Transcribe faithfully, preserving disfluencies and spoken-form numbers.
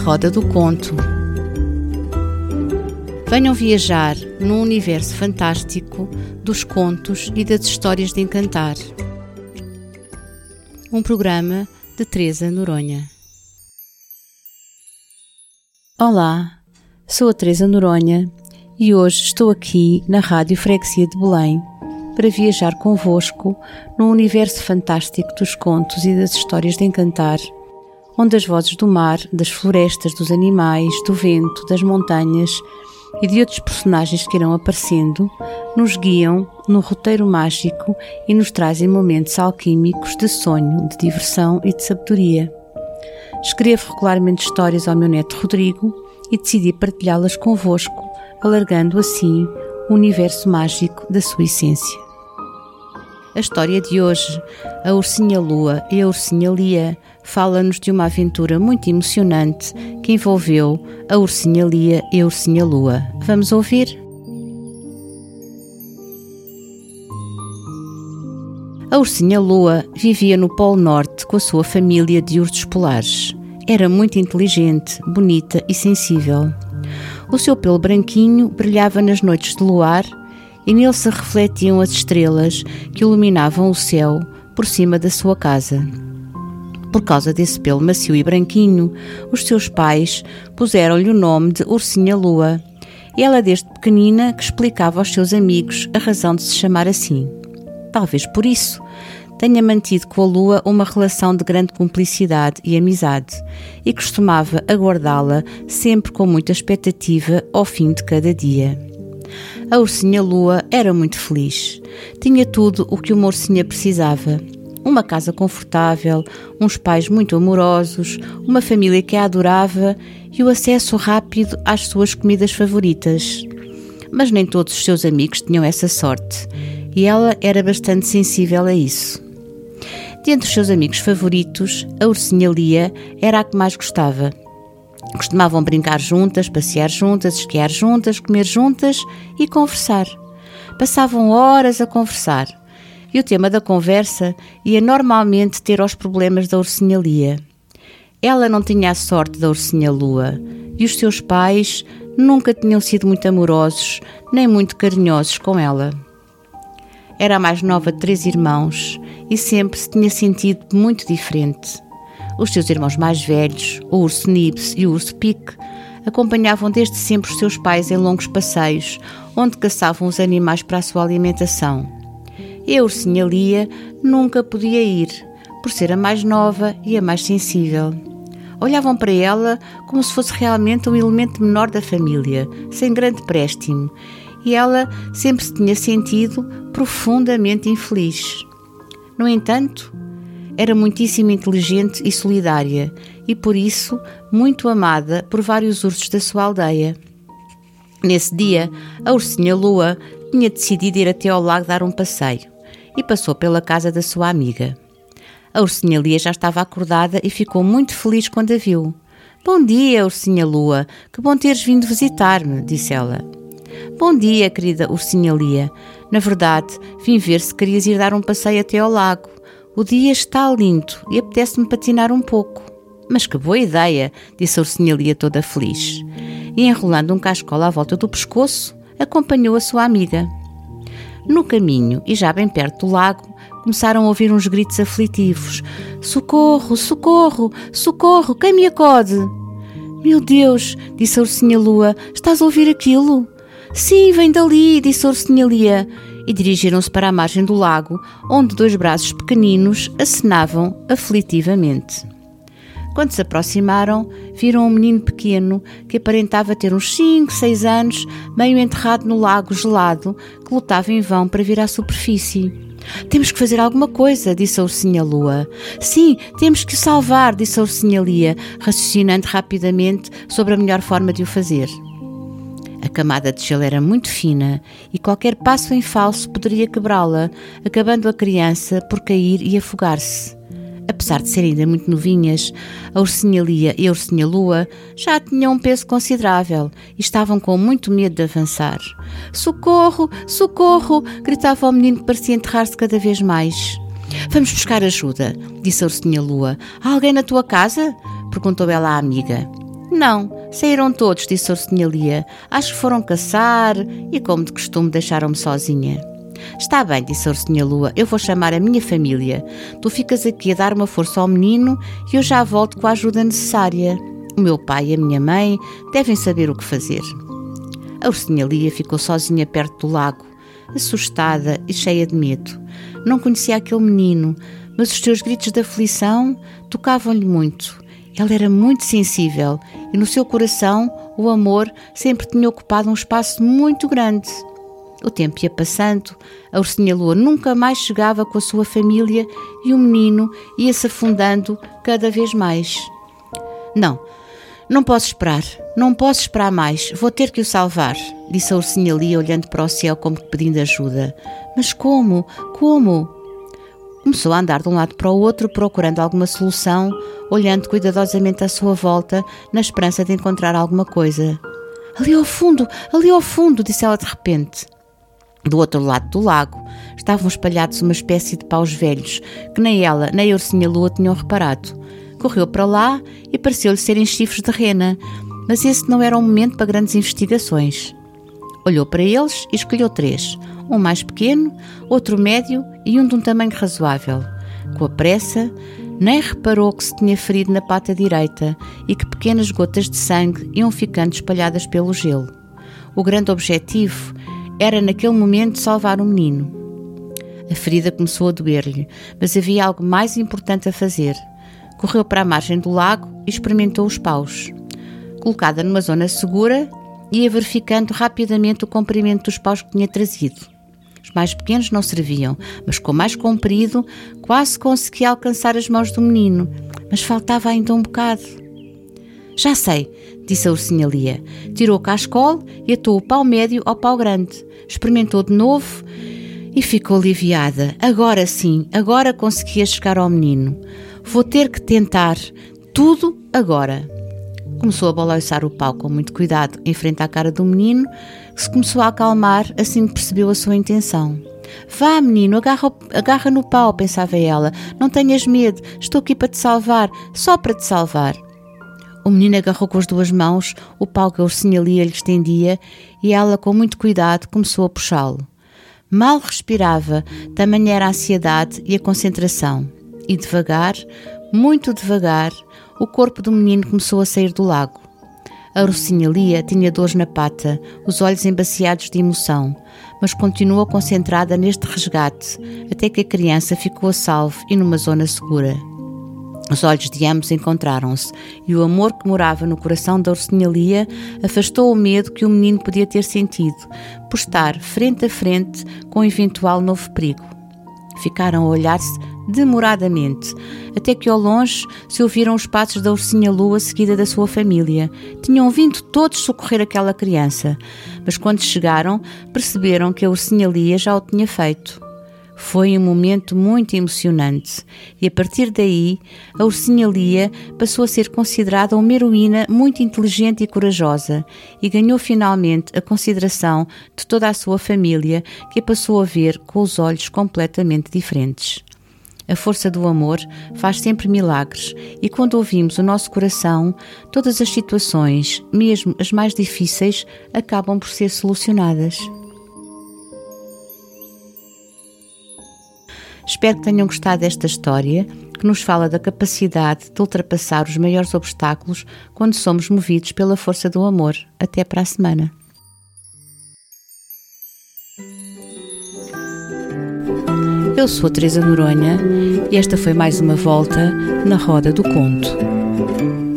roda do conto. Venham viajar num universo fantástico dos contos e das histórias de encantar. Um programa de Teresa Noronha. Olá, sou a Teresa Noronha e hoje estou aqui na Rádio Freguesia de Belém para viajar convosco num universo fantástico dos contos e das histórias de encantar, onde as vozes do mar, das florestas, dos animais, do vento, das montanhas e de outros personagens que irão aparecendo, nos guiam no roteiro mágico e nos trazem momentos alquímicos de sonho, de diversão e de sabedoria. Escrevo regularmente histórias ao meu neto Rodrigo e decidi partilhá-las convosco, alargando assim o universo mágico da sua essência. A história de hoje, a Ursinha Lua e a Ursinha Lia, fala-nos de uma aventura muito emocionante que envolveu a Ursinha Lia e a Ursinha Lua. Vamos ouvir? A Ursinha Lua vivia no Polo Norte com a sua família de ursos polares. Era muito inteligente, bonita e sensível. O seu pelo branquinho brilhava nas noites de luar e nele se refletiam as estrelas que iluminavam o céu por cima da sua casa. Por causa desse pelo macio e branquinho, os seus pais puseram-lhe o nome de Ursinha Lua, e ela desde pequenina que explicava aos seus amigos a razão de se chamar assim. Talvez por isso tenha mantido com a Lua uma relação de grande cumplicidade e amizade, e costumava aguardá-la sempre com muita expectativa ao fim de cada dia. A Ursinha Lua era muito feliz. Tinha tudo o que uma ursinha precisava. Uma casa confortável, uns pais muito amorosos, uma família que a adorava e o acesso rápido às suas comidas favoritas. Mas nem todos os seus amigos tinham essa sorte, e ela era bastante sensível a isso. Dentre os seus amigos favoritos, a Ursinha Lia era a que mais gostava. Costumavam brincar juntas, passear juntas, esquiar juntas, comer juntas e conversar. Passavam horas a conversar. E o tema da conversa ia normalmente ter aos problemas da Ursinha Lia. Ela não tinha a sorte da Ursinha Lua e os seus pais nunca tinham sido muito amorosos nem muito carinhosos com ela. Era a mais nova de três irmãos e sempre se tinha sentido muito diferente. Os seus irmãos mais velhos, o urso Nibs e o urso Pique, acompanhavam desde sempre os seus pais em longos passeios, onde caçavam os animais para a sua alimentação. E a Ursinha Lia nunca podia ir, por ser a mais nova e a mais sensível. Olhavam para ela como se fosse realmente um elemento menor da família, sem grande préstimo, e ela sempre se tinha sentido profundamente infeliz. No entanto, era muitíssimo inteligente e solidária, e por isso muito amada por vários ursos da sua aldeia. Nesse dia, a Ursinha Lua tinha decidido ir até ao lago dar um passeio, e passou pela casa da sua amiga. A Ursinha Lia já estava acordada e ficou muito feliz quando a viu. "Bom dia, Ursinha Lua, que bom teres vindo visitar-me", disse ela. "Bom dia, querida Ursinha Lia. Na verdade, vim ver se querias ir dar um passeio até ao lago. O dia está lindo e apetece-me patinar um pouco." "Mas que boa ideia", disse a Ursinha Lia toda feliz. E enrolando um cascola à volta do pescoço, acompanhou a sua amiga. No caminho, e já bem perto do lago, começaram a ouvir uns gritos aflitivos. "Socorro, socorro, socorro, quem me acode?" "Meu Deus", disse a Ursinha Lua, "estás a ouvir aquilo?" "Sim, vem dali", disse a Ursinha Lia, e dirigiram-se para a margem do lago, onde dois braços pequeninos acenavam aflitivamente. Quando se aproximaram, viram um menino pequeno que aparentava ter uns cinco, seis anos, meio enterrado no lago gelado, que lutava em vão para vir à superfície. "Temos que fazer alguma coisa", disse a Ursinha Lua. "Sim, temos que o salvar", disse a Ursinha Lia, raciocinando rapidamente sobre a melhor forma de o fazer. A camada de gelo era muito fina e qualquer passo em falso poderia quebrá-la, acabando a criança por cair e afogar-se. Apesar de serem ainda muito novinhas, a Ursinha Lia e a Ursinha Lua já tinham um peso considerável e estavam com muito medo de avançar. "Socorro, socorro!" gritava o menino que parecia enterrar-se cada vez mais. "Vamos buscar ajuda", disse a Ursinha Lua. "Há alguém na tua casa?" perguntou ela à amiga. Não, saíram todos, disse a Ursinha Lia. Acho que foram caçar e, como de costume, deixaram-me sozinha. Está bem, disse a Ursinha Lua, eu vou chamar a minha família. Tu ficas aqui a dar uma força ao menino e eu já volto com a ajuda necessária. O meu pai e a minha mãe devem saber o que fazer. A Ursinha Lia ficou sozinha perto do lago, assustada e cheia de medo. Não conhecia aquele menino, mas os seus gritos de aflição tocavam-lhe muito. Ela era muito sensível e no seu coração o amor sempre tinha ocupado um espaço muito grande. O tempo ia passando, a Ursinha Lua nunca mais chegava com a sua família e o menino ia-se afundando cada vez mais. Não, não posso esperar, não posso esperar mais, vou ter que o salvar, disse a Ursinha Lia olhando para o céu como pedindo ajuda. Mas como? Como? Começou a andar de um lado para o outro procurando alguma solução, olhando cuidadosamente à sua volta na esperança de encontrar alguma coisa. Ali ao fundo, ali ao fundo, disse ela de repente. Do outro lado do lago estavam espalhados uma espécie de paus velhos que nem ela nem a Ursinha Lua tinham reparado. Correu para lá e pareceu-lhe serem chifres de rena, mas esse não era um momento para grandes investigações. Olhou para eles e escolheu três, um mais pequeno, outro médio e um de um tamanho razoável. Com a pressa, nem reparou que se tinha ferido na pata direita e que pequenas gotas de sangue iam ficando espalhadas pelo gelo. O grande objetivo era naquele momento salvar o menino. A ferida começou a doer-lhe, mas havia algo mais importante a fazer. Correu para a margem do lago e experimentou os paus. Colocada numa zona segura, ia verificando rapidamente o comprimento dos paus que tinha trazido. Os mais pequenos não serviam, mas com o mais comprido quase conseguia alcançar as mãos do menino, mas faltava ainda um bocado. Já sei, disse a Ursinha Lia. Tirou o cascol e atou o pau médio ao pau grande. Experimentou de novo e ficou aliviada. Agora sim, agora conseguia chegar ao menino. Vou ter que tentar tudo agora. Começou a balançar o pau com muito cuidado em frente à cara do menino, que se começou a acalmar assim que percebeu a sua intenção. Vá, menino, agarra, agarra no pau, pensava ela. Não tenhas medo, estou aqui para te salvar, só para te salvar. O menino agarrou com as duas mãos o pau que a Ursinha Lia lhe estendia e ela, com muito cuidado, começou a puxá-lo. Mal respirava, tamanha era a ansiedade e a concentração. E devagar, muito devagar, o corpo do menino começou a sair do lago. A Ursinha Lia tinha dores na pata, os olhos embaciados de emoção, mas continuou concentrada neste resgate, até que a criança ficou a salvo e numa zona segura. Os olhos de ambos encontraram-se e o amor que morava no coração da Ursinha Lia afastou o medo que o menino podia ter sentido por estar frente a frente com um eventual novo perigo. Ficaram a olhar-se demoradamente, até que ao longe se ouviram os passos da Ursinha Lua seguida da sua família. Tinham vindo todos socorrer aquela criança, mas quando chegaram perceberam que a Ursinha Lia já o tinha feito. Foi um momento muito emocionante e a partir daí a Ursinha Lia passou a ser considerada uma heroína muito inteligente e corajosa e ganhou finalmente a consideração de toda a sua família, que a passou a ver com os olhos completamente diferentes. A força do amor faz sempre milagres e quando ouvimos o nosso coração, todas as situações, mesmo as mais difíceis, acabam por ser solucionadas. Espero que tenham gostado desta história, que nos fala da capacidade de ultrapassar os maiores obstáculos quando somos movidos pela força do amor. Até para a semana. Eu sou a Teresa Noronha e esta foi mais uma volta na Roda do Conto.